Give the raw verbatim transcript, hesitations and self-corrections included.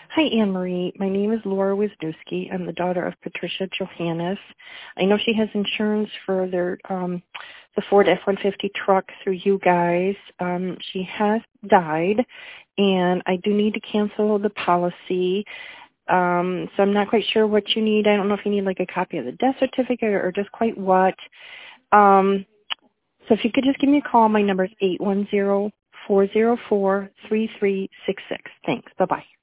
Hi, Anne Marie. My name is Laura Wisniewski. I'm the daughter of Patricia Johannes. I know she has insurance for their um, the Ford F one fifty truck through you guys. Um, she has died, and I do need to cancel the policy. Um, so I'm not quite sure what you need. I don't know if you need like a copy of the death certificate or just quite what. Um, so if you could just give me a call, my number is eight one zero, four zero four, three three six six. Thanks. Bye-bye.